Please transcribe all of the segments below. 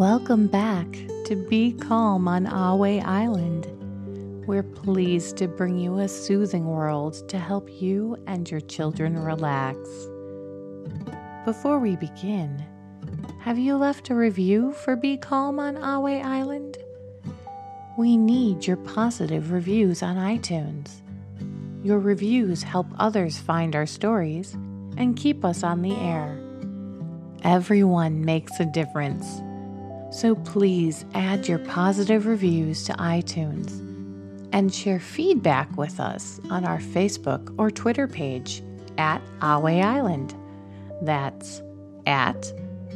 Welcome back to Be Calm on Ahway Island. We're pleased to bring you a soothing world to help you and your children relax. Before we begin, have you left a review for Be Calm on Ahway Island? We need your positive reviews on iTunes. Your reviews help others find our stories and keep us on the air. Everyone makes a difference. So please add your positive reviews to iTunes and share feedback with us on our Facebook or Twitter page at Ahway Island. That's at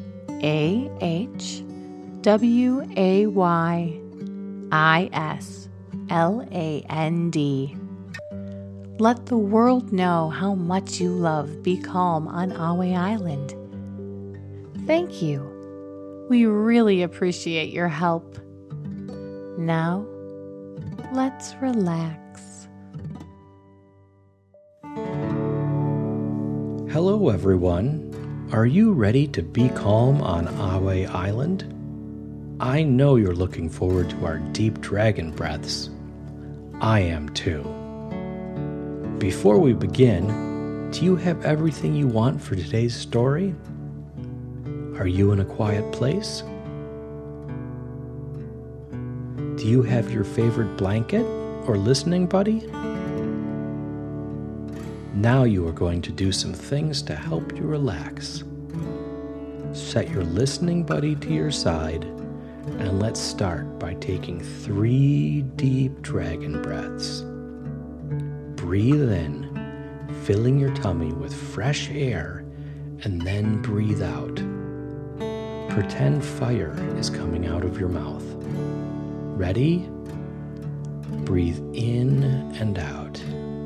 AHWAYISLAND. Let the world know how much you love Be Calm on Ahway Island. Thank you. We really appreciate your help. Now, let's relax. Hello, everyone. Are you ready to be calm on Ahway Island? I know you're looking forward to our deep dragon breaths. I am too. Before we begin, do you have everything you want for today's story? Are you in a quiet place? Do you have your favorite blanket or listening buddy? Now you are going to do some things to help you relax. Set your listening buddy to your side, and let's start by taking 3 deep dragon breaths. Breathe in, filling your tummy with fresh air, and then breathe out. Pretend fire is coming out of your mouth. Ready? Breathe in and out.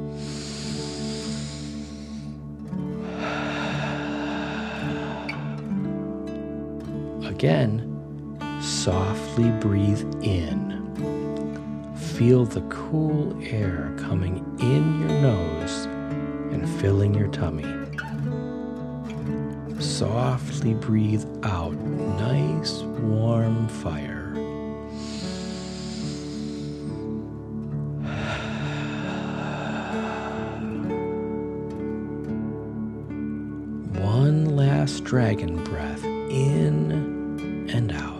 Again, softly breathe in. Feel the cool air coming in your nose and filling your tummy. Softly breathe out nice, warm fire. One last dragon breath in and out.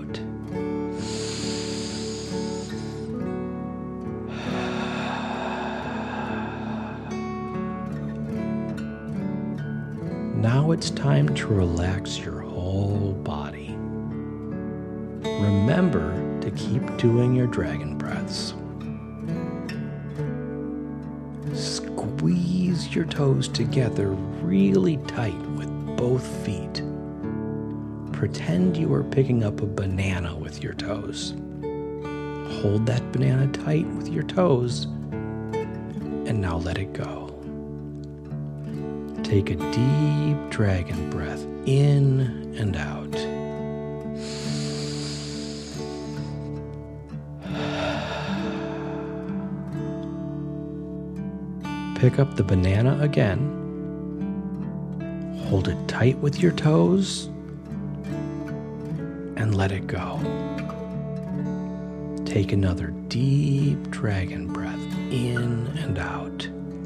Now it's time to relax your whole body. Remember to keep doing your dragon breaths. Squeeze your toes together really tight with both feet. Pretend you are picking up a banana with your toes. Hold that banana tight with your toes, and now let it go. Take a deep dragon breath in and out. Pick up the banana again. Hold it tight with your toes and let it go. Take another deep dragon breath in and out.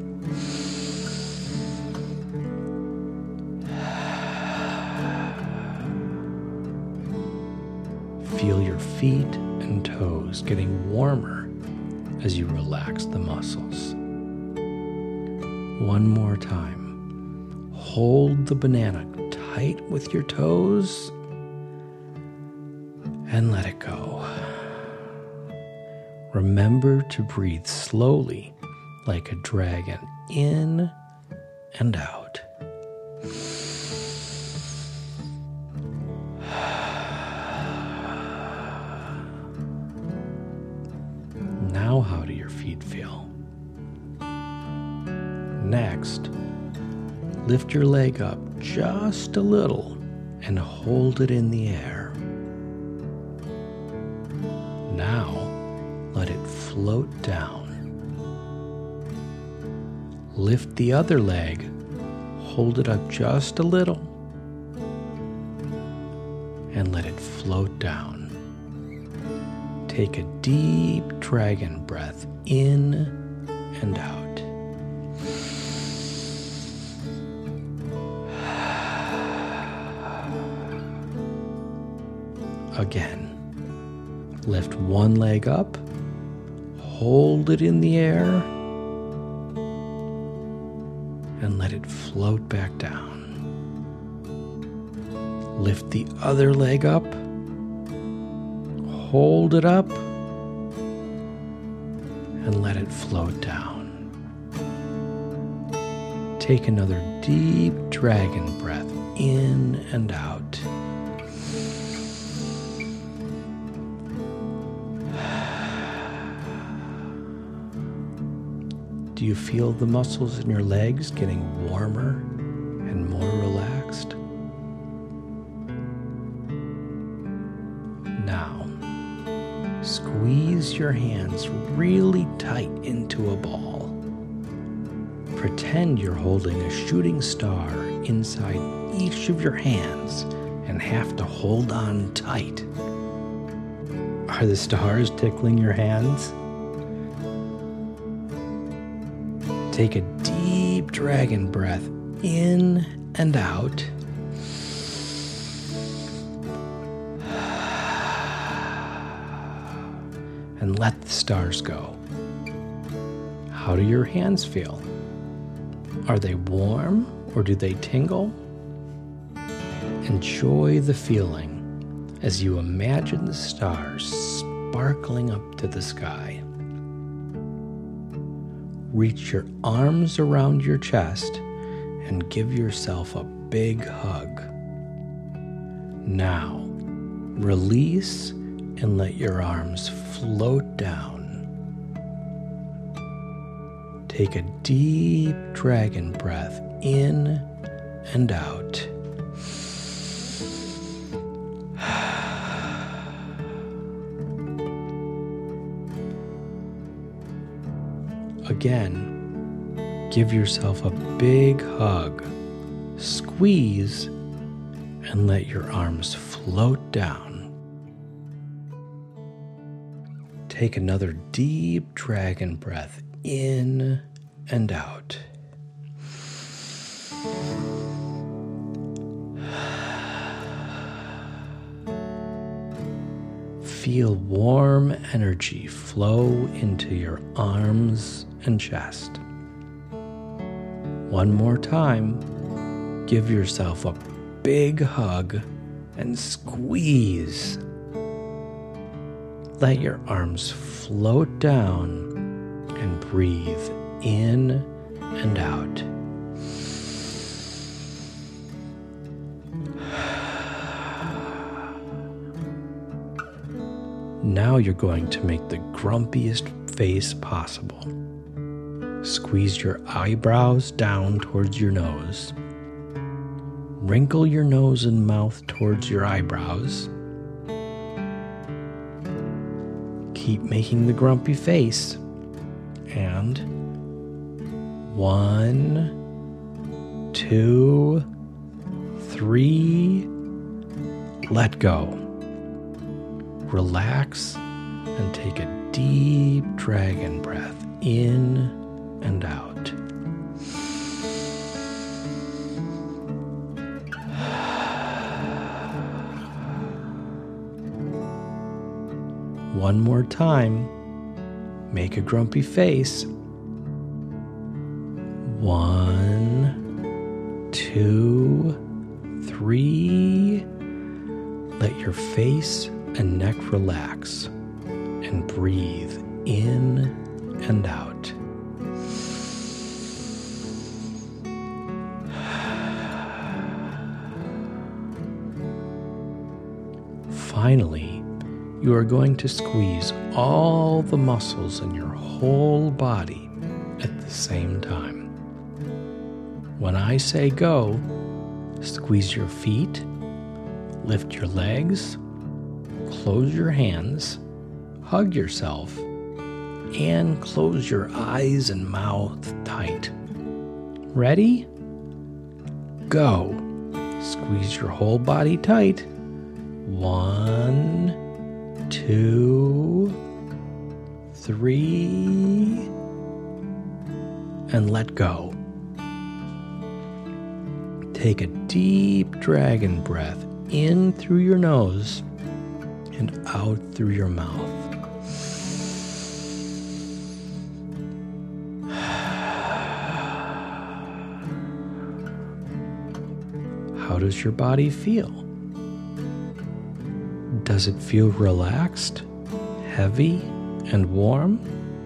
Feel your feet and toes getting warmer as you relax the muscles. One more time. Hold the banana tight with your toes and let it go. Remember to breathe slowly like a dragon in and out. Now how do your feet feel? Next, lift your leg up just a little and hold it in the air. Now, let it float down. Lift the other leg, hold it up just a little, and let it float down. Take a deep dragon breath in and out. Again, lift one leg up, hold it in the air, and let it float back down. Lift the other leg up, hold it up, and let it float down. Take another deep dragon breath in and out. Do you feel the muscles in your legs getting warmer and more relaxed? Now, squeeze your hands really tight into a ball. Pretend you're holding a shooting star inside each of your hands and have to hold on tight. Are the stars tickling your hands? Take a deep dragon breath in and out. And let the stars go. How do your hands feel? Are they warm or do they tingle? Enjoy the feeling as you imagine the stars sparkling up to the sky. Reach your arms around your chest and give yourself a big hug. Now, release and let your arms float down. Take a deep dragon breath in and out. Again, give yourself a big hug, squeeze, and let your arms float down. Take another deep dragon breath in and out. Feel warm energy flow into your arms and chest. One more time, give yourself a big hug and squeeze. Let your arms float down and breathe in and out. Now you're going to make the grumpiest face possible. Squeeze your eyebrows down towards your nose. Wrinkle your nose and mouth towards your eyebrows. Keep making the grumpy face. And 1, 2, 3, let go. Relax and take a deep dragon breath in and out. One more time, make a grumpy face. 1, 2, 3. Let your face and neck relax and breathe in and out. Finally, you are going to squeeze all the muscles in your whole body at the same time. When I say go, squeeze your feet, lift your legs, close your hands, hug yourself, and close your eyes and mouth tight. Ready? Go. Squeeze your whole body tight. 1, 2, 3, and let go. Take a deep dragon breath in through your nose and out through your mouth. How does your body feel? Does it feel relaxed, heavy, and warm?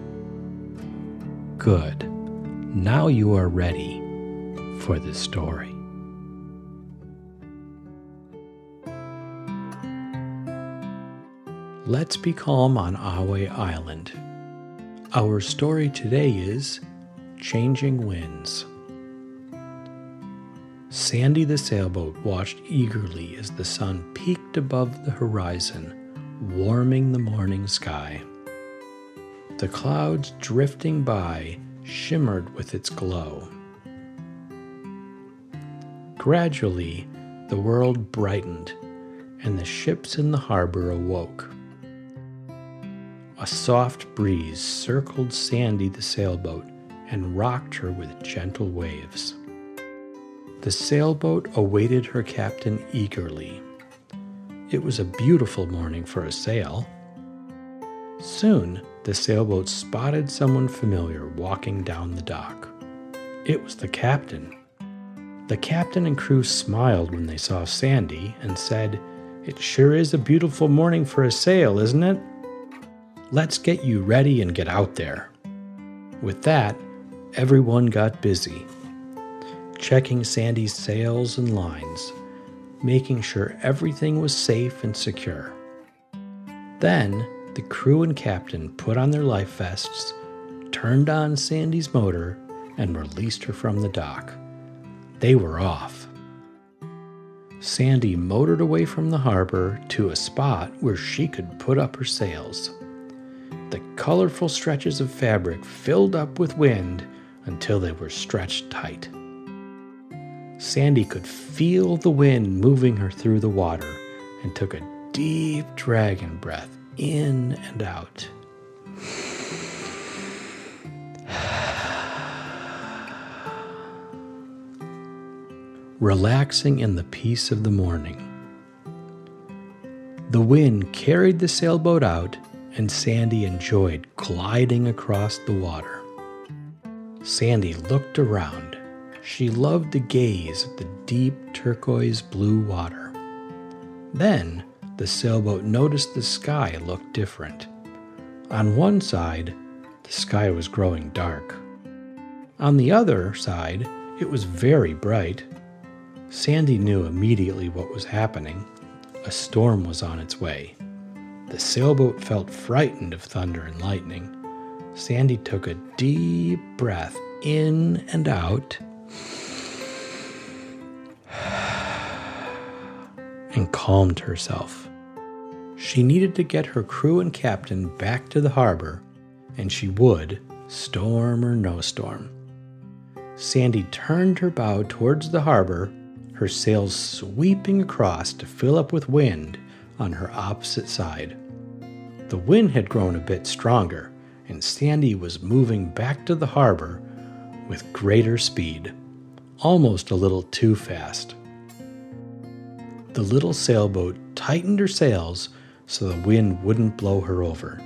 Good. Now you are ready for the story. Let's be calm on Ahway Island. Our story today is Changing Winds. Sandy the sailboat watched eagerly as the sun peeked above the horizon, warming the morning sky. The clouds drifting by shimmered with its glow. Gradually, the world brightened, and the ships in the harbor awoke. A soft breeze circled Sandy the sailboat and rocked her with gentle waves. The sailboat awaited her captain eagerly. It was a beautiful morning for a sail. Soon, the sailboat spotted someone familiar walking down the dock. It was the captain. The captain and crew smiled when they saw Sandy and said, "It sure is a beautiful morning for a sail, isn't it? Let's get you ready and get out there." With that, everyone got busy, checking Sandy's sails and lines, making sure everything was safe and secure. Then, the crew and captain put on their life vests, turned on Sandy's motor, and released her from the dock. They were off. Sandy motored away from the harbor to a spot where she could put up her sails. The colorful stretches of fabric filled up with wind until they were stretched tight. Sandy could feel the wind moving her through the water and took a deep dragon breath in and out. Relaxing in the peace of the morning. The wind carried the sailboat out, and Sandy enjoyed gliding across the water. Sandy looked around. She loved to gaze at the deep turquoise blue water. Then the sailboat noticed the sky looked different. On one side, the sky was growing dark. On the other side, it was very bright. Sandy knew immediately what was happening. A storm was on its way. The sailboat felt frightened of thunder and lightning. Sandy took a deep breath in and out and calmed herself. She needed to get her crew and captain back to the harbor, and she would, storm or no storm. Sandy turned her bow towards the harbor, her sails sweeping across to fill up with wind on her opposite side. The wind had grown a bit stronger, and Sandy was moving back to the harbor with greater speed, almost a little too fast. The little sailboat tightened her sails so the wind wouldn't blow her over.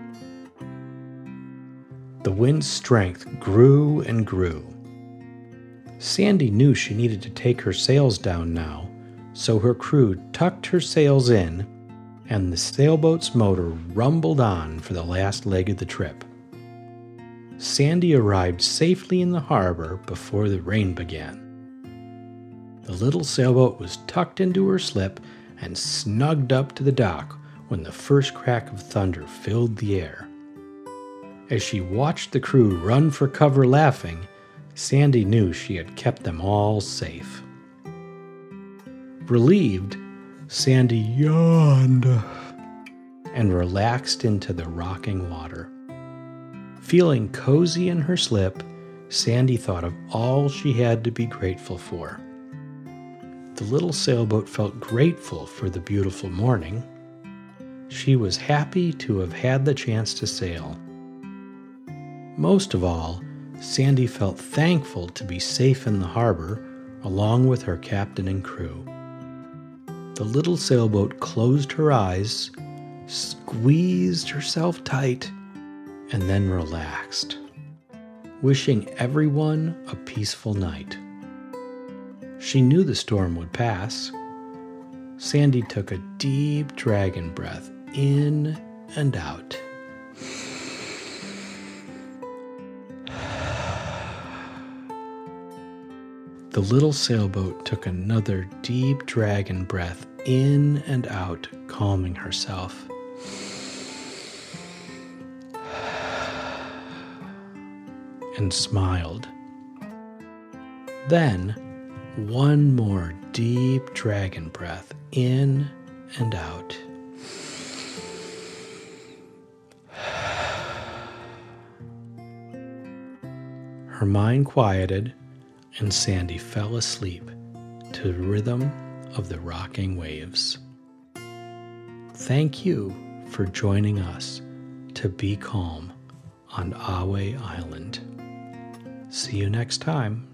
The wind's strength grew and grew. Sandy knew she needed to take her sails down now, so her crew tucked her sails in, and the sailboat's motor rumbled on for the last leg of the trip. Sandy arrived safely in the harbor before the rain began. The little sailboat was tucked into her slip and snugged up to the dock when the first crack of thunder filled the air. As she watched the crew run for cover laughing, Sandy knew she had kept them all safe. Relieved, Sandy yawned and relaxed into the rocking water. Feeling cozy in her slip, Sandy thought of all she had to be grateful for. The little sailboat felt grateful for the beautiful morning. She was happy to have had the chance to sail, Most of all, Sandy felt thankful to be safe in the harbor along with her captain and crew. The little sailboat closed her eyes, squeezed herself tight, and then relaxed, wishing everyone a peaceful night. She knew the storm would pass. Sandy took a deep dragon breath in and out. The little sailboat took another deep dragon breath in and out, calming herself. And smiled. Then, one more deep dragon breath in and out. Her mind quieted, and Sandy fell asleep to the rhythm of the rocking waves. Thank you for joining us to be calm on Ahway Island. See you next time.